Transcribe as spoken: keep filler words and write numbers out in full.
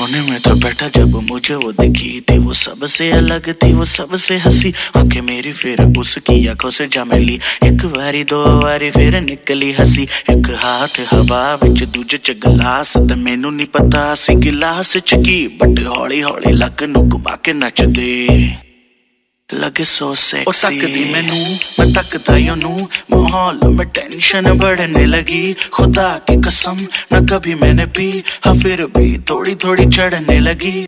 कोने में था बैठा जब मुझे वो दिखी थी, वो सबसे अलग थी, वो सबसे हंसी। आंखें मेरी फिर उसकी आंखों से जा मिली, एक बारी दो बारी फिर निकली हंसी। एक हाथ हवा विच दूजे च गिलास, ते मैनू नहीं पता सी गिलास च की, बट हौली हौली लक नू घुमा के नचदे लगे सो सेक्सी। तकदी मैनू मैं तकदा ओनू, माहौल में टेंशन बढ़ने लगी। खुदा की कसम न कभी मैंने पी, हाँ फिर भी थोड़ी थोड़ी चढ़ने लगी।